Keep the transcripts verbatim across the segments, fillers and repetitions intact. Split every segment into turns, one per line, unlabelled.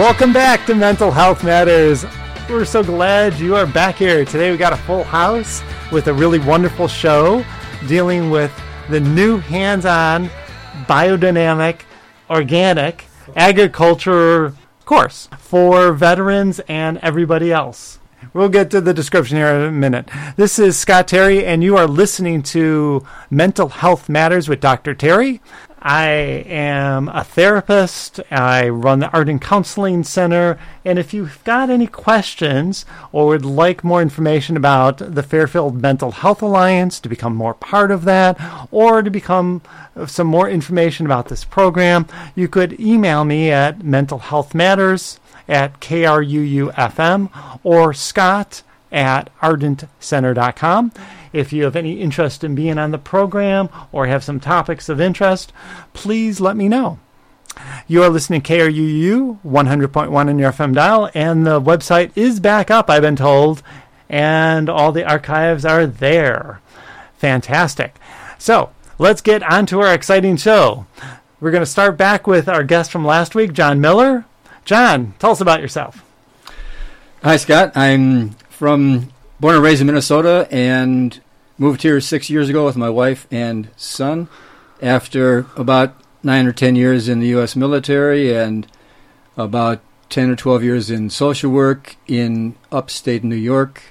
Welcome back to Mental Health Matters. We're so glad you are back here. Today we got a full house with a really wonderful show dealing with the new hands-on biodynamic organic agriculture course for veterans and everybody else. We'll get to the description here in a minute. This is Scott Terry, and you are listening to Mental Health Matters with Doctor Terry. I am a therapist. I run the Art and Counseling Center. And if you've got any questions or would like more information about the Fairfield Mental Health Alliance, to become more part of that, or to become some more information about this program, you could email me at mentalhealthmatters at K R U U F M or Scott at ardent center dot com. If you have any interest in being on the program or have some topics of interest, please let me know. You are listening to K R U U one hundred point one on your F M dial, and the website is back up, I've been told, and all the archives are there. Fantastic. So let's get on to our exciting show. We're going to start back with our guest from last week, John Miller. John, tell us about yourself.
Hi, Scott. I'm from born and raised in Minnesota and moved here six years ago with my wife and son after about nine or ten years in the U S military and about ten or twelve years in social work in upstate New York,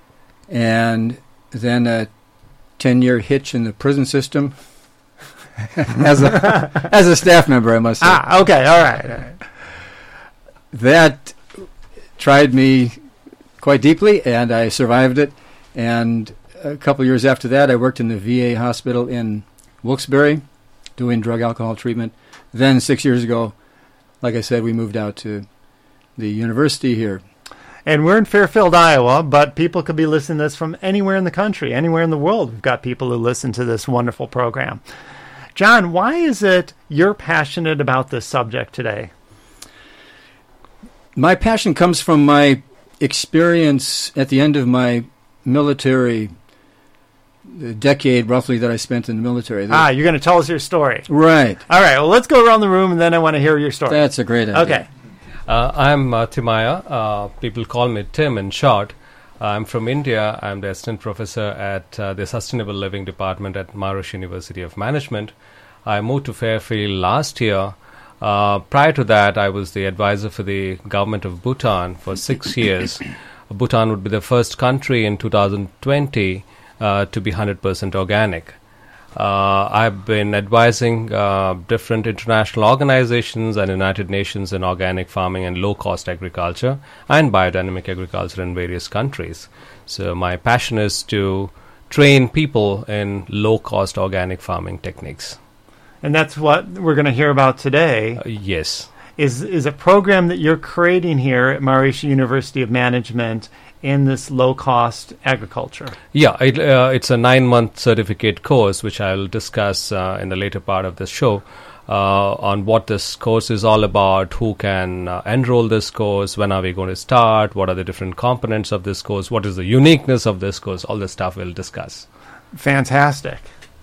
and then a ten-year hitch in the prison system as a as a staff member, I must say.
Ah, okay, all right. All right.
That tried me quite deeply, and I survived it. And a couple of years after that, I worked in the V A hospital in Wilkes-Barre doing drug alcohol treatment. Then six years ago, like I said, we moved out to the university here.
And we're in Fairfield, Iowa, but people could be listening to this from anywhere in the country, anywhere in the world. We've got people who listen to this wonderful program. John, why is it you're passionate about this subject today?
My passion comes from my experience at the end of my military decade, roughly, that I spent in the military.
Ah, you're going to tell us your story.
Right.
All right, well, let's go around the room, and then I want to hear your story.
That's a great idea.
Okay.
Uh, I'm uh, Timaya. Uh, people call me Tim in short. I'm from India. I'm the assistant professor at uh, the Sustainable Living Department at Maharishi University of Management. I moved to Fairfield last year. Uh, prior to that, I was the advisor for the government of Bhutan for six years. Bhutan would be the first country in two thousand twenty uh, to be one hundred percent organic. Uh, I've been advising uh, different international organizations and United Nations in organic farming and low-cost agriculture and biodynamic agriculture in various countries. So my passion is to train people in low-cost organic farming techniques.
And that's what we're going to hear about today.
Uh, yes.
Is is a program that you're creating here at Maharishi University of Management in this low-cost agriculture.
Yeah, it, uh, it's a nine-month certificate course, which I'll discuss uh, in the later part of the show, uh, on what this course is all about, who can uh, enroll this course, when are we going to start, what are the different components of this course, what is the uniqueness of this course, all this stuff we'll discuss.
Fantastic.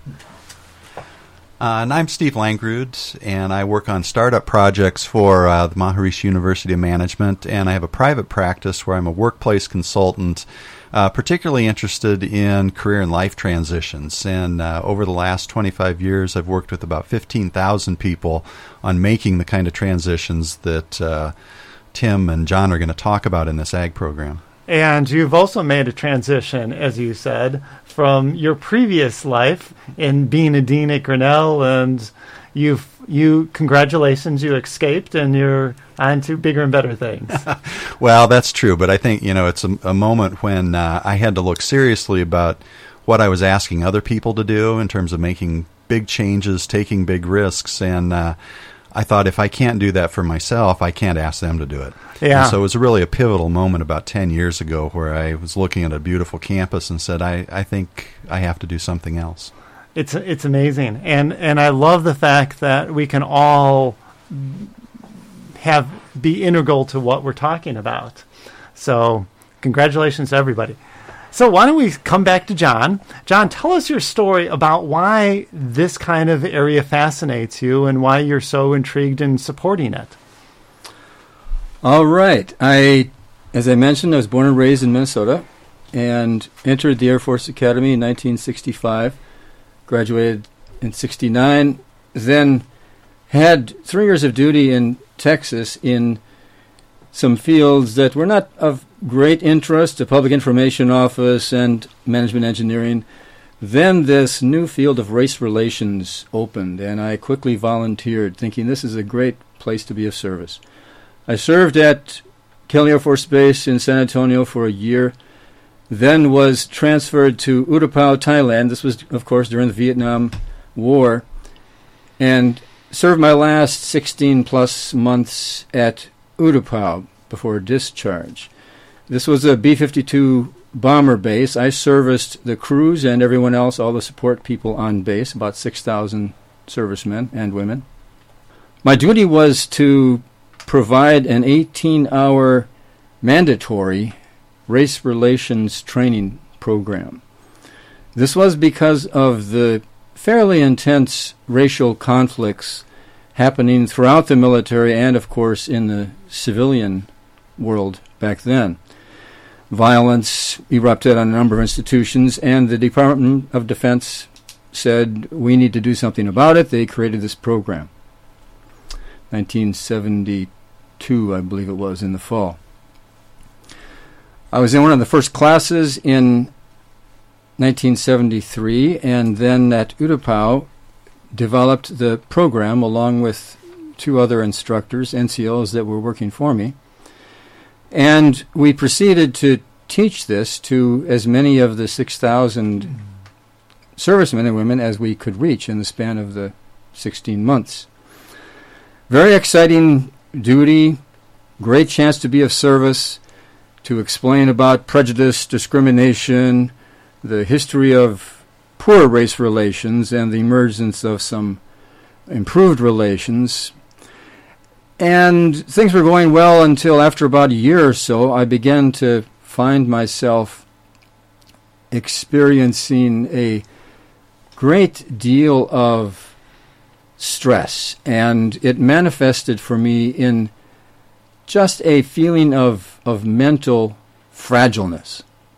Uh, and I'm Steve Langrud, and I work on startup projects for uh, the Maharishi University of Management, and I have a private practice where I'm a workplace consultant, uh, particularly interested in career and life transitions. And uh, over the last twenty-five years, I've worked with about fifteen thousand people on making the kind of transitions that uh, Tim and John are going to talk about in this ag program.
And you've also made a transition, as you said, from your previous life in being a dean at Grinnell, and you've you congratulations, you escaped, and you're on to bigger and better things.
Well, that's true, but I think, you know, it's a, a moment when uh, I had to look seriously about what I was asking other people to do in terms of making big changes, taking big risks, and uh, I thought if I can't do that for myself, I can't ask them to do it.
Yeah.
And so it was really a pivotal moment about ten years ago where I was looking at a beautiful campus and said, I, I think I have to do something else.
It's it's amazing. And and I love the fact that we can all have be integral to what we're talking about. So congratulations to everybody. So why don't we come back to John. John, tell us your story about why this kind of area fascinates you and why you're so intrigued in supporting it.
All right. I, as I mentioned, I was born and raised in Minnesota and entered the Air Force Academy in nineteen sixty-five, graduated in sixty-nine, then had three years of duty in Texas in some fields that were not of great interest, the Public Information Office and Management Engineering. Then this new field of race relations opened, and I quickly volunteered, thinking this is a great place to be of service. I served at Kelly Air Force Base in San Antonio for a year, then was transferred to Utapao, Thailand. This was, of course, during the Vietnam War, and served my last sixteen-plus months at Utapao before discharge. This was a B fifty-two bomber base. I serviced the crews and everyone else, all the support people on base, about six thousand servicemen and women. My duty was to provide an eighteen-hour mandatory race relations training program. This was because of the fairly intense racial conflicts happening throughout the military and, of course, in the civilian world back then. Violence erupted on a number of institutions, and the Department of Defense said, we need to do something about it. They created this program. nineteen seventy-two, I believe it was, in the fall. I was in one of the first classes in nineteen seventy-three, and then at Utapao developed the program along with two other instructors, N C Os, that were working for me. And we proceeded to teach this to as many of the six thousand servicemen and women as we could reach in the span of the sixteen months. Very exciting duty, great chance to be of service, to explain about prejudice, discrimination, the history of poor race relations, and the emergence of some improved relations. And things were going well until after about a year or so, I began to find myself experiencing a great deal of stress, and it manifested for me in just a feeling of, of mental fragileness.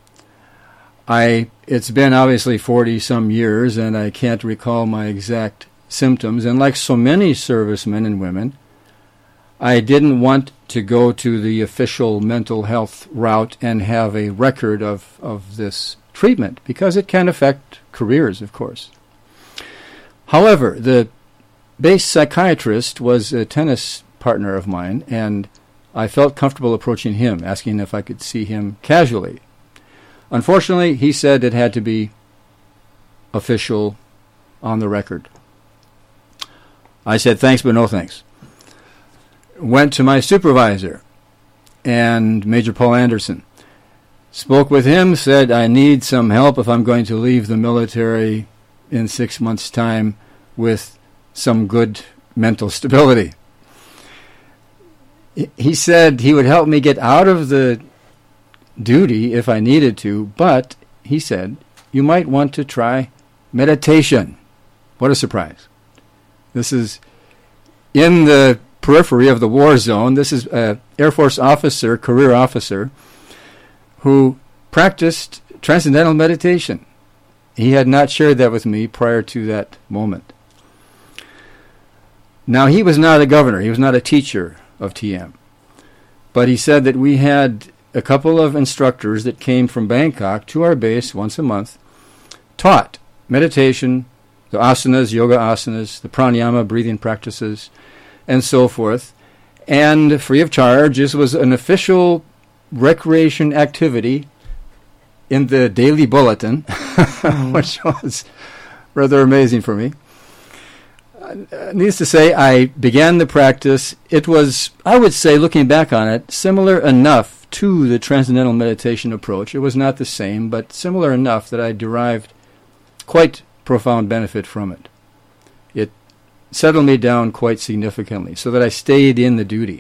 I it's been obviously forty-some years, and I can't recall my exact symptoms, and like so many servicemen and women, I didn't want to go to the official mental health route and have a record of, of this treatment, because it can affect careers, of course. However, the base psychiatrist was a tennis partner of mine, and I felt comfortable approaching him, asking if I could see him casually. Unfortunately, he said it had to be official, on the record. I said thanks, but no thanks. Went to my supervisor, and Major Paul Anderson. Spoke with him, said I need some help if I'm going to leave the military in six months' time with some good mental stability. He said he would help me get out of the duty if I needed to, but he said, you might want to try meditation. What a surprise. This is in the periphery of the war zone. This is an Air Force officer, career officer, who practiced transcendental meditation. He had not shared that with me prior to that moment. Now, he was not a governor. He was not a teacher of T M. But he said that we had a couple of instructors that came from Bangkok to our base once a month, taught meditation, the asanas, yoga asanas, the pranayama, breathing practices, and so forth, and free of charge. This was an official recreation activity in the daily bulletin, which was rather amazing for me. Uh, needless to say, I began the practice. It was, I would say, looking back on it, similar enough to the transcendental meditation approach. It was not the same, but similar enough that I derived quite profound benefit from it. It settled me down quite significantly, so that I stayed in the duty.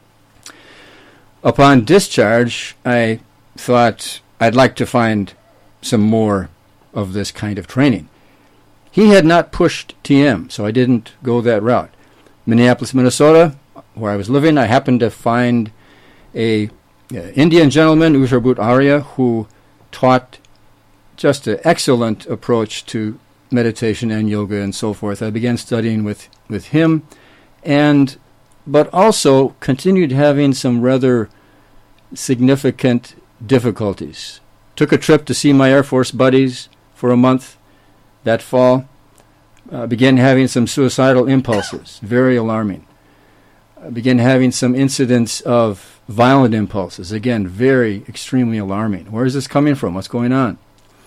Upon discharge, I thought I'd like to find some more of this kind of training. He had not pushed T M, so I didn't go that route. Minneapolis, Minnesota, where I was living, I happened to find a uh, Indian gentleman, Ujjwabut Arya, who taught just an excellent approach to meditation and yoga and so forth. I began studying with, with him, and but also continued having some rather significant difficulties. Took a trip to see my Air Force buddies for a month that fall. Uh, began having some suicidal impulses, very alarming. I began having some incidents of violent impulses, again, very extremely alarming. Where is this coming from? What's going on?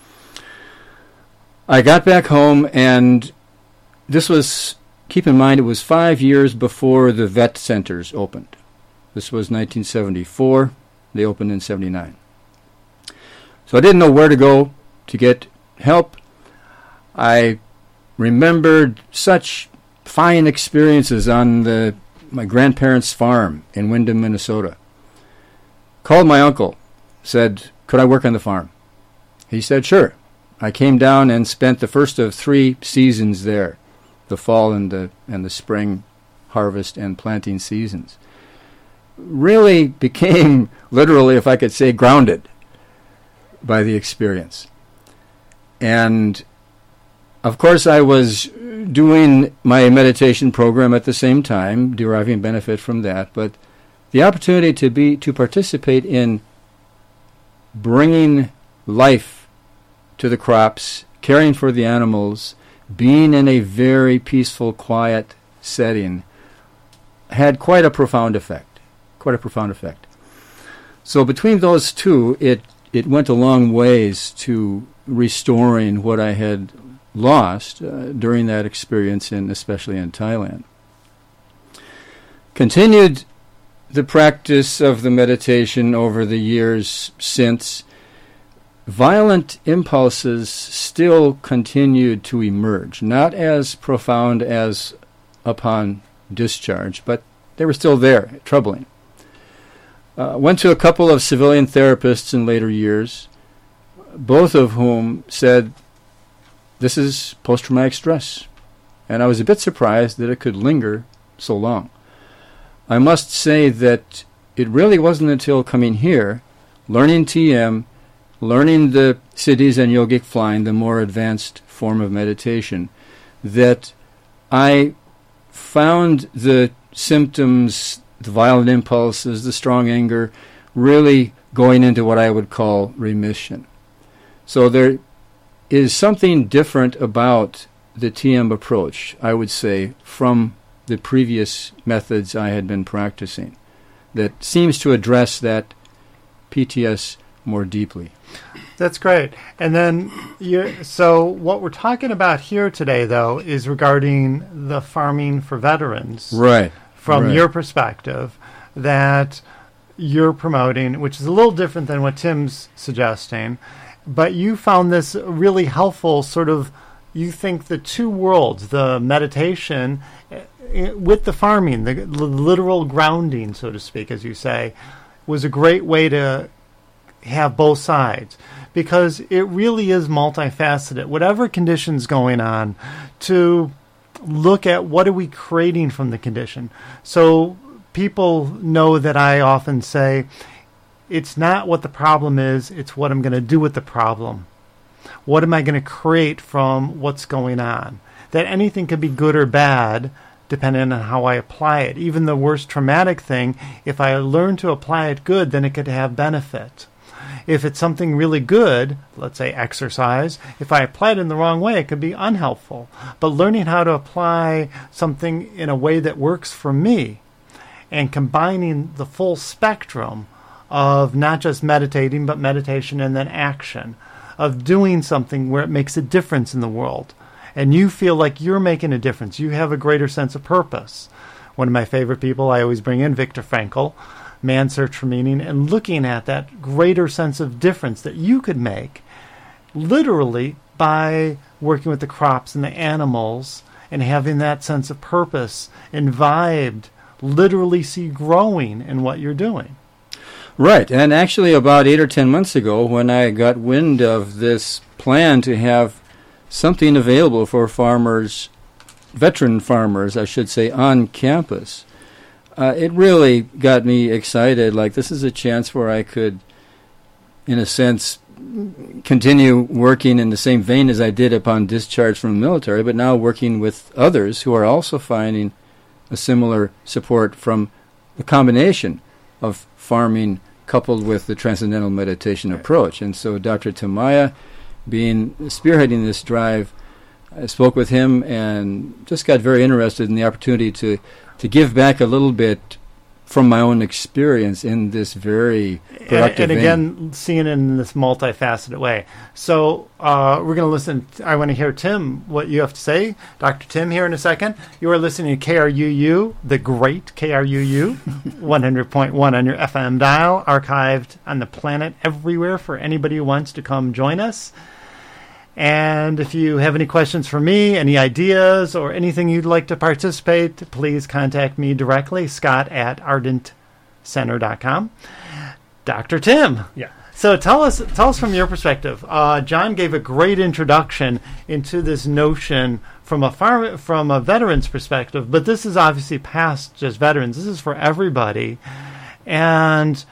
I got back home, and this was, keep in mind, it was five years before the vet centers opened. This was nineteen seventy-four. They opened in seventy-nine. So I didn't know where to go to get help. I remembered such fine experiences on the my grandparents' farm in Windham, Minnesota. Called my uncle, said, could I work on the farm? He said, sure. I came down and spent the first of three seasons there, the fall and the and the spring harvest and planting seasons. Really became, literally, if I could say, grounded by the experience. And, of course, I was doing my meditation program at the same time, deriving benefit from that, but the opportunity to be to participate in bringing life to the crops, caring for the animals, being in a very peaceful, quiet setting, had quite a profound effect. Quite a profound effect. So between those two, it, it went a long ways to restoring what I had lost uh, during that experience, in, especially in Thailand. Continued the practice of the meditation over the years since. Violent impulses still continued to emerge, not as profound as upon discharge, but they were still there, troubling. Uh, went to a couple of civilian therapists in later years, both of whom said, this is post-traumatic stress. And I was a bit surprised that it could linger so long. I must say that it really wasn't until coming here, learning T M, learning the siddhis and yogic flying, the more advanced form of meditation, that I found the symptoms, the violent impulses, the strong anger, really going into what I would call remission. So there is something different about the T M approach, I would say, from the previous methods I had been practicing, that seems to address that P T S more deeply.
That's great. And then, you, so what we're talking about here today, though, is regarding the farming for veterans.
Right.
From
right.
your perspective, that you're promoting, which is a little different than what Tim's suggesting. But you found this really helpful, sort of, you think the two worlds, the meditation with the farming, the literal grounding, so to speak, as you say, was a great way to have both sides, because it really is multifaceted. Whatever condition's going on, to look at what are we creating from the condition. So people know that I often say, it's not what the problem is, it's what I'm going to do with the problem. What am I going to create from what's going on? That anything can be good or bad depending on how I apply it. Even the worst traumatic thing, if I learn to apply it good, then it could have benefit. If it's something really good, let's say exercise, if I apply it in the wrong way, it could be unhelpful. But learning how to apply something in a way that works for me and combining the full spectrum of not just meditating, but meditation and then action, of doing something where it makes a difference in the world. And you feel like you're making a difference. You have a greater sense of purpose. One of my favorite people, I always bring in, Viktor Frankl, Man's Search for Meaning, and looking at that greater sense of difference that you could make literally by working with the crops and the animals and having that sense of purpose and vibe literally see growing in what you're doing.
Right, and actually about eight or ten months ago when I got wind of this plan to have something available for farmers, veteran farmers, I should say, on campus, uh, it really got me excited. Like, this is a chance where I could, in a sense, continue working in the same vein as I did upon discharge from the military, but now working with others who are also finding a similar support from a combination of farming coupled with the transcendental meditation approach. And so Doctor Tamaya, being spearheading this drive, I spoke with him and just got very interested in the opportunity to, to give back a little bit from my own experience in this very productive
and, and again, seeing it in this multifaceted way. So uh, we're going to listen. T- I want to hear, Tim, what you have to say. Doctor Tim here in a second. You are listening to K R U U, the great K R U U, one hundred point one on your F M dial, archived on the planet everywhere for anybody who wants to come join us. And if you have any questions for me, any ideas, or anything you'd like to participate, please contact me directly, Scott at ardent center dot com. Doctor Tim.
Yeah.
So tell us tell us from your perspective. Uh, John gave a great introduction into this notion from a farm, from a veteran's perspective, but this is obviously past just veterans. This is for everybody. And,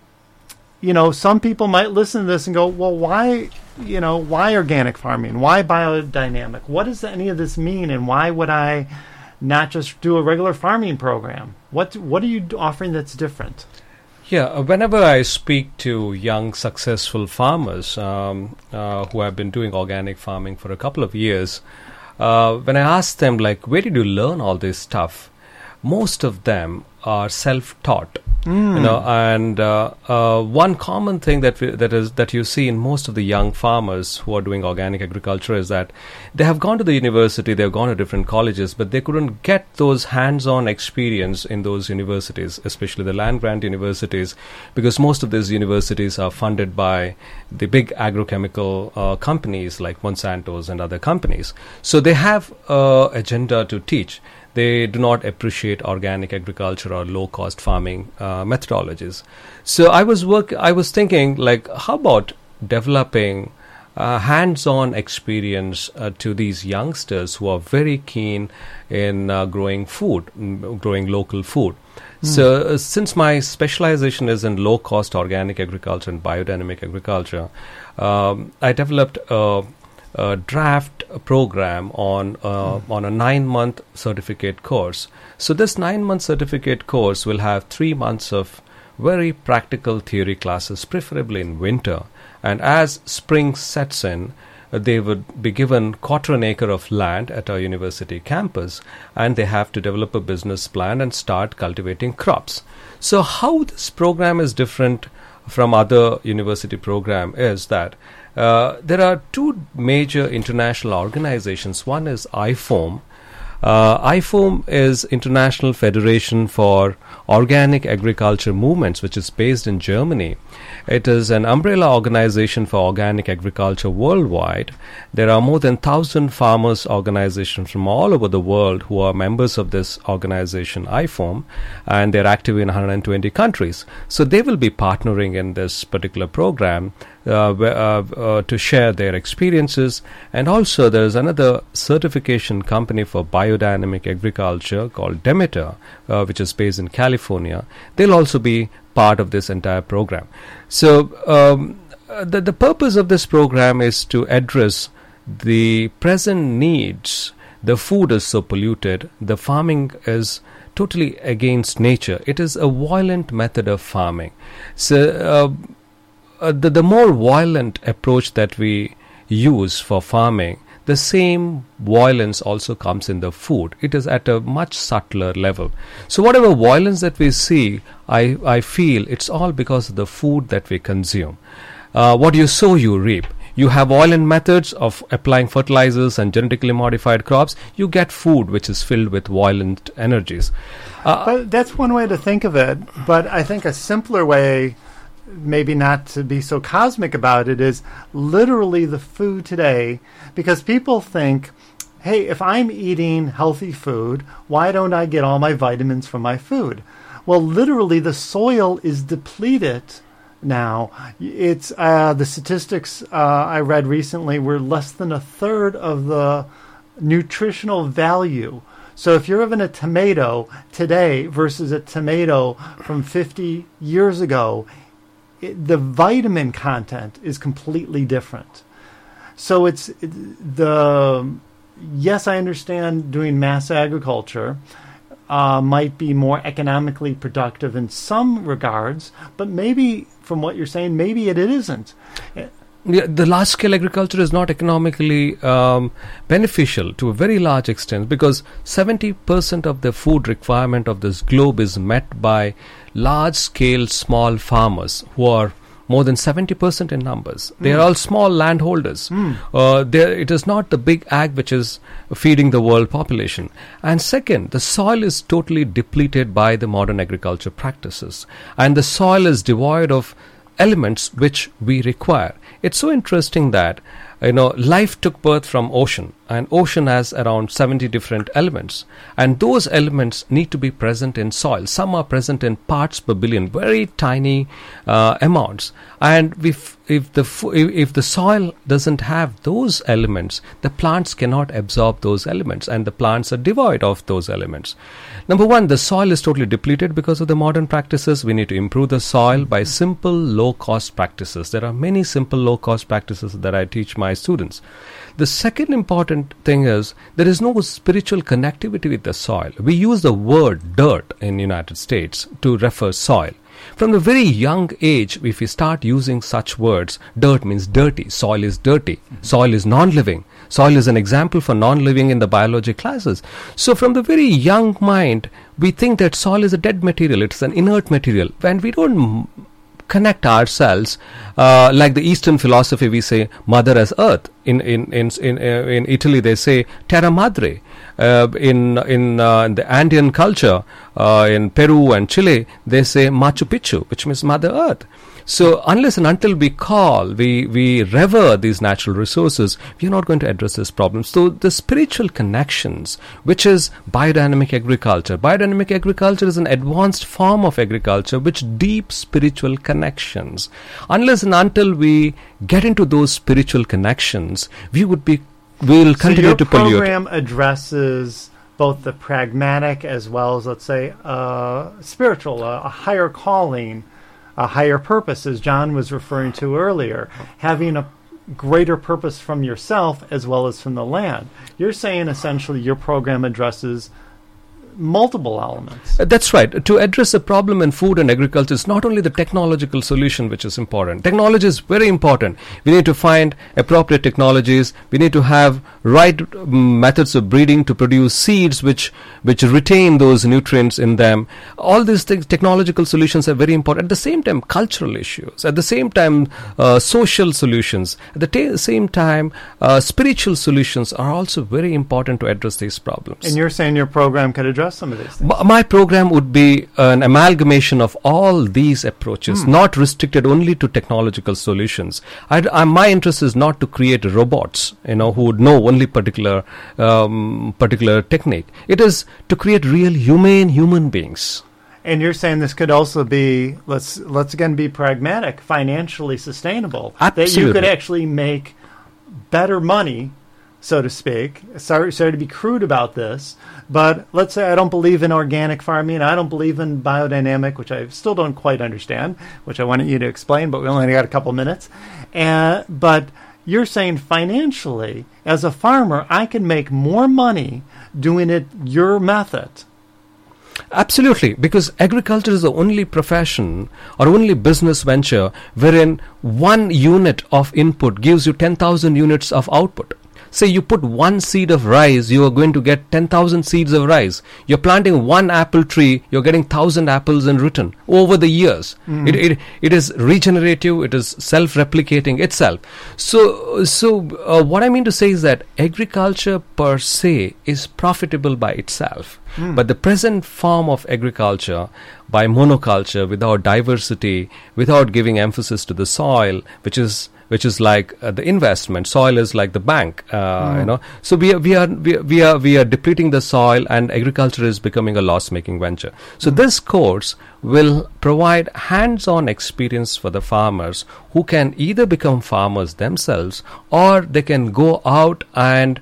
you know, some people might listen to this and go, well, why... You know, why organic farming? Why biodynamic? What does any of this mean? And why would I not just do a regular farming program? What What are you offering that's different?
Yeah, uh, whenever I speak to young, successful farmers um, uh, who have been doing organic farming for a couple of years, uh, when I ask them, like, where did you learn all this stuff? Most of them are self-taught. Mm. You know, and uh, uh, one common thing that we, that is that you see in most of the young farmers who are doing organic agriculture is that they have gone to the university, they have gone to different colleges, but they couldn't get those hands-on experience in those universities, especially the land-grant universities, because most of these universities are funded by the big agrochemical uh, companies like Monsanto's and other companies. So they have an agenda to teach. They do not appreciate organic agriculture or low-cost farming uh, methodologies. So I was work. I was thinking, like, how about developing uh, hands-on experience uh, to these youngsters who are very keen in uh, growing food, mm, growing local food. Mm. So uh, since my specialization is in low-cost organic agriculture and biodynamic agriculture, um, I developed a a draft program on uh, mm. on a nine-month certificate course. So this nine-month certificate course will have three months of very practical theory classes, preferably in winter. And as spring sets in, uh, they would be given quarter an acre of land at our university campus, and they have to develop a business plan and start cultivating crops. So how this program is different from other university program is that Uh, there are two major international organizations. One is I F O M. Uh, I F O M is International Federation for Organic Agriculture Movements, which is based in Germany. It is an umbrella organization for organic agriculture worldwide. There are more than one thousand farmers organizations from all over the world who are members of this organization, I F O M, and they're active in one hundred twenty countries. So they will be partnering in this particular program Uh, uh, uh, to share their experiences. And also there is another certification company for biodynamic agriculture called Demeter, uh, which is based in California. They'll also be part of this entire program. So um, the, the purpose of this program is to address the present needs. The food is so polluted, the farming is totally against nature. It is a violent method of farming. So uh, Uh, the, the more violent approach that we use for farming, the same violence also comes in the food. It is at a much subtler level. So whatever violence that we see, I, I feel it's all because of the food that we consume. Uh, what you sow, you reap. You have violent methods of applying fertilizers and genetically modified crops, you get food which is filled with violent energies. Uh,
but that's one way to think of it. But I think a simpler way, maybe not to be so cosmic about it, is literally the food today, because people think, hey, if I'm eating healthy food, why don't I get all my vitamins from my food? Well, literally the soil is depleted now. It's uh, the statistics uh, I read recently were less than a third of the nutritional value. So if you're having a tomato today versus a tomato from fifty years ago, it, the vitamin content is completely different. So it's it, the, yes, I understand doing mass agriculture uh, might be more economically productive in some regards, but maybe from what you're saying, maybe it, it isn't.
Yeah, the large-scale agriculture is not economically um, beneficial to a very large extent, because seventy percent of the food requirement of this globe is met by large-scale small farmers who are more than seventy percent in numbers. They are
Mm.
all small landholders.
Mm.
Uh, there, it is not the big ag which is feeding the world population. And second, the soil is totally depleted by the modern agriculture practices. And the soil is devoid of elements which we require. It's so interesting that, you know, life took birth from ocean, and ocean has around seventy different elements, and those elements need to be present in soil. Some are present in parts per billion, very tiny uh, amounts. And if if the fo- if, if the soil doesn't have those elements, the plants cannot absorb those elements, and the plants are devoid of those elements. Number one, the soil is totally depleted because of the modern practices. We need to improve the soil by simple low-cost practices. There are many simple low-cost practices that I teach my students. The second important thing is there is no spiritual connectivity with the soil. We use the word dirt in the United States to refer soil. From a very young age, if we start using such words, dirt means dirty, soil is dirty, soil is non-living. Soil is an example for non-living in the biology classes. So from the very young mind, we think that soil is a dead material, it's an inert material. When we don't m- connect ourselves, uh, like the Eastern philosophy, we say mother as earth. In in in in, uh, in Italy, they say terra madre. Uh, in in, uh, in the Andean culture, uh, in Peru and Chile, they say Machu Picchu, which means Mother Earth. So unless and until we call, we, we revere these natural resources, we are not going to address this problem. So the spiritual connections, which is biodynamic agriculture. Biodynamic agriculture is an advanced form of agriculture which deep spiritual connections. Unless and until we get into those spiritual connections, we would be we will continue
so your
to pollute.
program addresses both the pragmatic as well as, let's say, uh, spiritual, uh, a higher calling, a higher purpose, as John was referring to earlier, having a greater purpose from yourself as well as from the land. You're saying essentially your program addresses multiple elements.
Uh, That's right. To address the problem in food and agriculture, it's not only the technological solution which is important. Technology is very important. We need to find appropriate technologies. We need to have right um, methods of breeding to produce seeds which which retain those nutrients in them. All these things, technological solutions are very important. At the same time, cultural issues. At the same time, uh, social solutions. At the ta- same time, uh, spiritual solutions are also very important to address these problems.
And you're saying your program could address some of these things.
M- My program would be an amalgamation of all these approaches,
Hmm.
not restricted only to technological solutions. I'd, I, my interest is not to create robots, you know, who would know only particular um, particular technique. It is to create real humane human beings.
And you're saying this could also be, let's let's again be pragmatic, financially sustainable. That you
Absolutely.
could actually make better money, so to speak. Sorry, sorry to be crude about this, but let's say I don't believe in organic farming. I don't believe in biodynamic, which I still don't quite understand, which I wanted you to explain, but we only got a couple minutes. And but you're saying financially, as a farmer, I can make more money doing it your method.
Absolutely, because agriculture is the only profession or only business venture wherein one unit of input gives you ten thousand units of output. Say you put one seed of rice, you are going to get ten thousand seeds of rice. You're planting one apple tree, you're getting one thousand apples in return over the years.
Mm.
It, it it is regenerative, it is self-replicating itself. So, so uh, what I mean to say is that agriculture per se is profitable by itself.
Mm.
But the present form of agriculture, by monoculture, without diversity, without giving emphasis to the soil, which is which is like uh, the investment. Soil is like the bank, uh,
Mm.
you know. So we are, we are we are, we are we are depleting the soil, and agriculture is becoming a loss-making venture. So this course will provide hands-on experience for the farmers who can either become farmers themselves, or they can go out and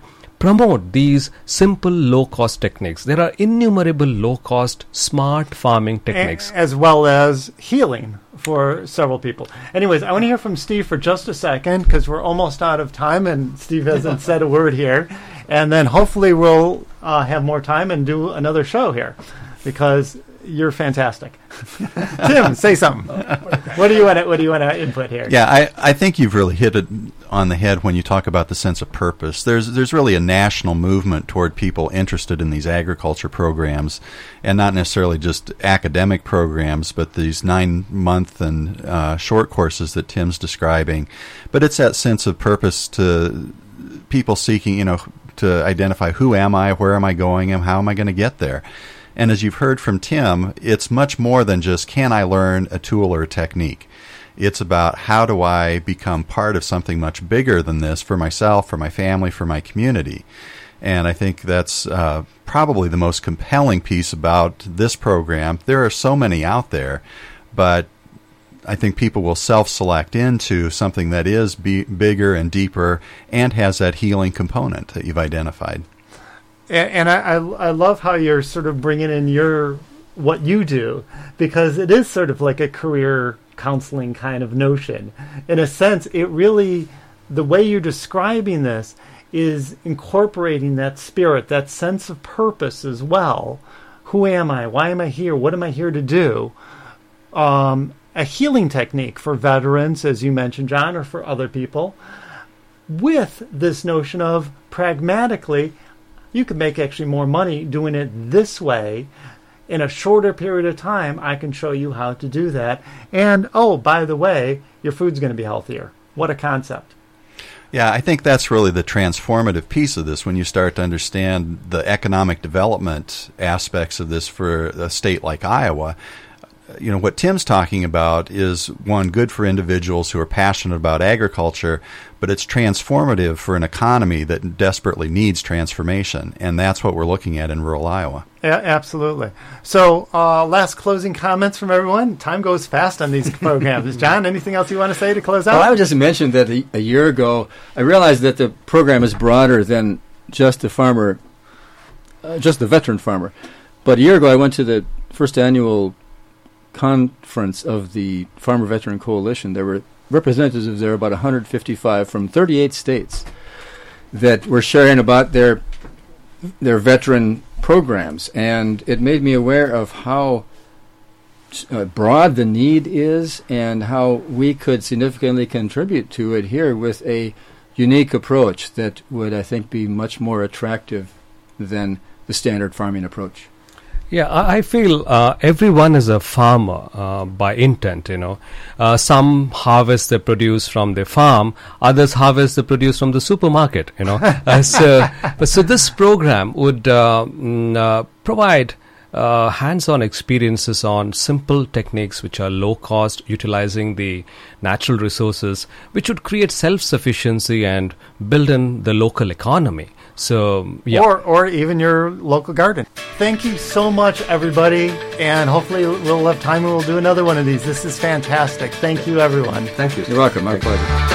promote these simple low-cost techniques. There are innumerable low-cost smart farming techniques.
A- as well as healing for several people. Anyways, I want to hear from Steve for just a second because we're almost out of time and Steve hasn't said a word here. And then hopefully we'll uh, have more time and do another show here because you're fantastic. Tim, say something. What do you want to What do you want to input here?
Yeah, I, I think you've really hit it on the head when you talk about the sense of purpose. There's there's really a national movement toward people interested in these agriculture programs, and not necessarily just academic programs, but these nine month and uh, short courses that Tim's describing. But it's that sense of purpose to people seeking, you know, to identify who am I, where am I going, and how am I going to get there. And as you've heard from Tim, it's much more than just can I learn a tool or a technique. It's about how do I become part of something much bigger than this for myself, for my family, for my community. And I think that's uh, probably the most compelling piece about this program. There are so many out there, but I think people will self-select into something that is be- bigger and deeper and has that healing component that you've identified.
And, and I, I I love how you're sort of bringing in your what you do, because it is sort of like a career counseling kind of notion. In a sense, it really, the way you're describing this is incorporating that spirit, that sense of purpose as well. Who am I? Why am I here? What am I here to do? Um, a healing technique for veterans, as you mentioned, John, or for other people, with this notion of pragmatically, you can make actually more money doing it this way. In a shorter period of time, I can show you how to do that. And, oh, by the way, your food's going to be healthier. What a concept.
Yeah, I think that's really the transformative piece of this when you start to understand the economic development aspects of this for a state like Iowa. You know, what Tim's talking about is, one, good for individuals who are passionate about agriculture, but it's transformative for an economy that desperately needs transformation, and that's what we're looking at in rural Iowa.
Yeah, absolutely. So, uh, last closing comments from everyone. Time goes fast on these programs. John, anything else you want to say to close out?
Well, I would just mention that a, a year ago, I realized that the program is broader than just the farmer, uh, just the veteran farmer. But a year ago, I went to the first annual conference of the Farmer Veteran Coalition. There were representatives there, about one hundred fifty-five from thirty-eight states, that were sharing about their their veteran programs, and it made me aware of how uh, broad the need is and how we could significantly contribute to it here with a unique approach that would, I think, be much more attractive than the standard farming approach.
Yeah, I I feel uh, everyone is a farmer uh, by intent, you know. Uh, some harvest the produce from the farm, others harvest the produce from the supermarket, you know. uh, so, but so this program would uh, mm, uh, provide uh, hands-on experiences on simple techniques which are low cost, utilizing the natural resources, which would create self-sufficiency and build in the local economy. So, yeah.
Or, or even your local garden. Thank you so much, everybody. And hopefully we'll have time and we'll do another one of these. This is fantastic. Thank you, everyone.
Thank you.
You're welcome. My pleasure.